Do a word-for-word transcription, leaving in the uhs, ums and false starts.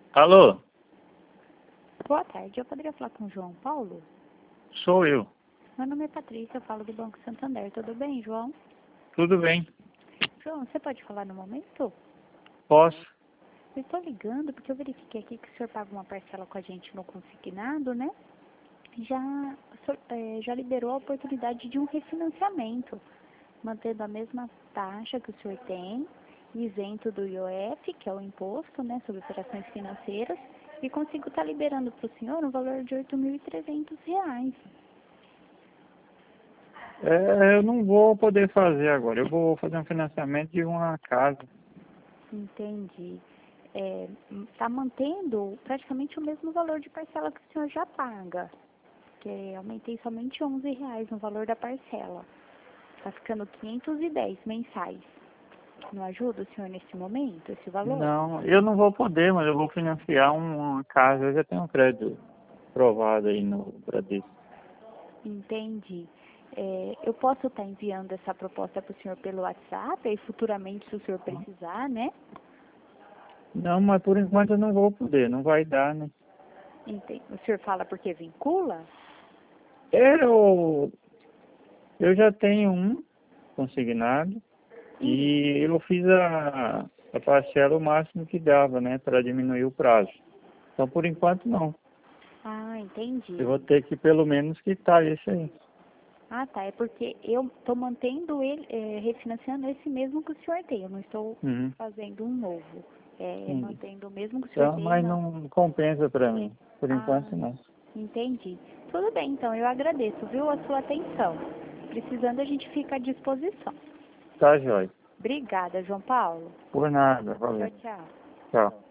Alô, Boa tarde, eu poderia falar com o João Paulo? sou eu. Meu nome é Patrícia, eu falo do Banco Santander. Tudo bem, João? Tudo bem? João, você pode falar no momento? Posso? Eu estou ligando porque eu verifiquei aqui que o senhor paga uma parcela com a gente no consignado, né? Já, o senhor, eh, já liberou a oportunidade de um refinanciamento, mantendo a mesma taxa que o senhor tem, isento do I O F, que é o imposto, né, sobre operações financeiras, e consigo estar liberando para o senhor um valor de oito mil e trezentos reais. É, eu não vou poder fazer agora. Eu vou fazer um financiamento de uma casa. Entendi. Está mantendo praticamente o mesmo valor de parcela que o senhor já paga, que aumentei somente onze reais no valor da parcela. Está ficando quinhentos e dez mensais. Não ajuda o senhor nesse momento, esse valor? Não, eu não vou poder, mas eu vou financiar uma casa. Eu já tenho um crédito aprovado aí no Bradesco. Entendi. É, eu posso estar enviando essa proposta para o senhor pelo WhatsApp e futuramente, se o senhor precisar, né? Não, mas por enquanto eu não vou poder, não vai dar, né? Entendi. O senhor fala porque vincula? Eu, eu já tenho um consignado Isso. e eu fiz a, a parcela o máximo que dava, né, para diminuir o prazo. Então, por enquanto, não. Ah, entendi. Eu vou ter que pelo menos quitar isso aí. Ah, tá. É porque eu estou mantendo ele, é, refinanciando esse mesmo que o senhor tem. Eu não estou Uhum. fazendo um novo. É, Entendi. mantendo o mesmo que o senhor Então, tem. mas Não. não compensa para mim. Por Ah, enquanto, não. entendi. Tudo bem, então. Eu agradeço, viu, a sua atenção. Precisando, a gente fica à disposição. Tá, jóia. Obrigada, João Paulo. Por nada. Tchau, Valeu. tchau. Tchau.